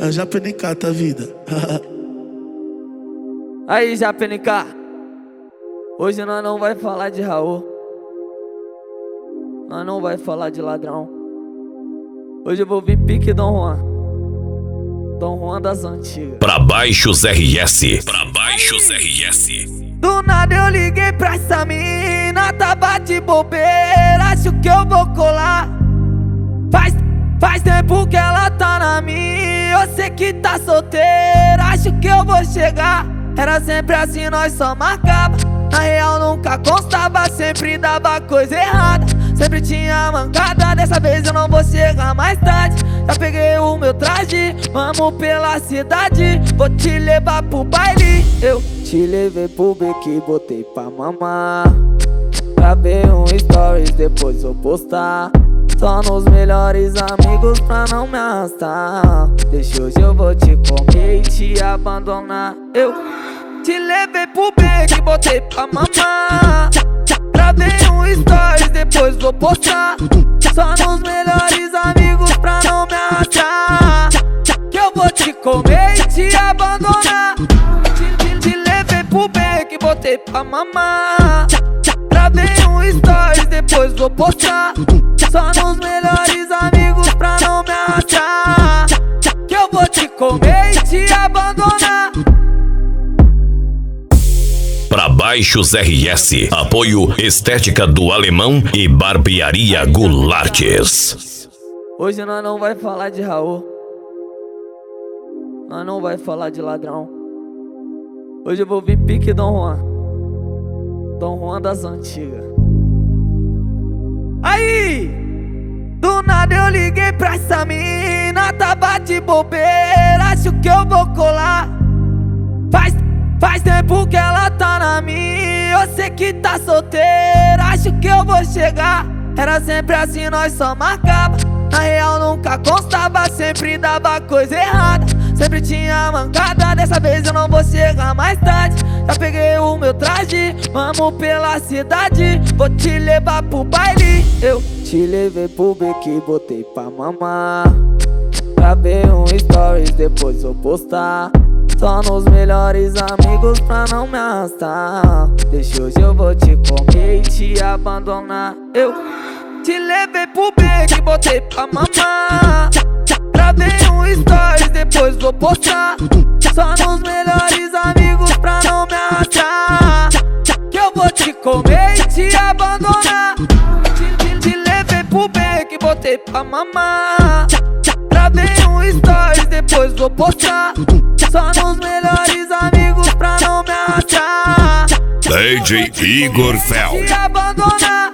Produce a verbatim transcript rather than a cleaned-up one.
A Japa N K, tá vida. Aí, Japa N K, hoje nós não vai falar de Raul, nós não vai falar de ladrão. Hoje eu vou vir pique Dom Juan, Dom Juan das antigas. Pra baixos R S, pra baixos R S. Do nada eu liguei pra essa mina, tava de bobeira, acho que eu vou colar. Faz, faz tempo que ela tá na minha, eu sei que tá solteira, acho que eu vou chegar. Era sempre assim, nós só marcava, na real nunca constava, sempre dava coisa errada, sempre tinha mancada. Dessa vez eu não vou chegar mais tarde, já peguei o meu traje, vamos pela cidade, vou te levar pro baile. Eu te levei pro beco, botei pra mamar, gravei um stories, depois vou postar. Só nos melhores amigos pra não me arrastar. Deixa hoje eu vou te comer e te abandonar. Eu te levei pro beco, botei pra mamar, gravei um stories, depois vou postar. Só nos melhores amigos pra não me arrastar, que eu vou te comer e te abandonar. Te, te, te levei pro beco, botei pra mamar, gravei um stories, depois vou postar. Só nos melhores amigos pra não me arrastar, que eu vou te comer e te abandonar. Pra baixos R S, apoio Estética do Alemão e Barbearia Goulartes. Hoje nós não vai falar de Raul, nós não vai falar de ladrão. Hoje eu vou vir pique Dom Juan, Dom Juan das antigas. Aí, do nada eu liguei pra essa mina, tava de bobeira, acho que eu vou colar. Faz, faz tempo que ela tá na minha, eu sei que tá solteira, acho que eu vou chegar. Era sempre assim, nós só marcava, na real nunca constava, sempre dava coisa errada, sempre tinha mancada. Dessa vez eu não vou chegar mais tarde, já peguei o meu traje, vamos pela cidade, vou te levar pro baile. Eu te levei pro beco, botei pra mamar, gravei um stories, depois vou postar. Só nos melhores amigos pra não me arrastar. Deixa hoje eu vou te comer e te abandonar. Eu te levei pro beco, botei pra mamar, gravei um stories, depois vou postar. Só nos melhores amigos pra não me arrastar, que eu vou te comer e te abandonar. Te, te, te levei pro beco, botei pra mamar, gravei um stories, depois vou postar. Só nos melhores amigos pra não me arrastar, D J Igor Fel. te abandonar.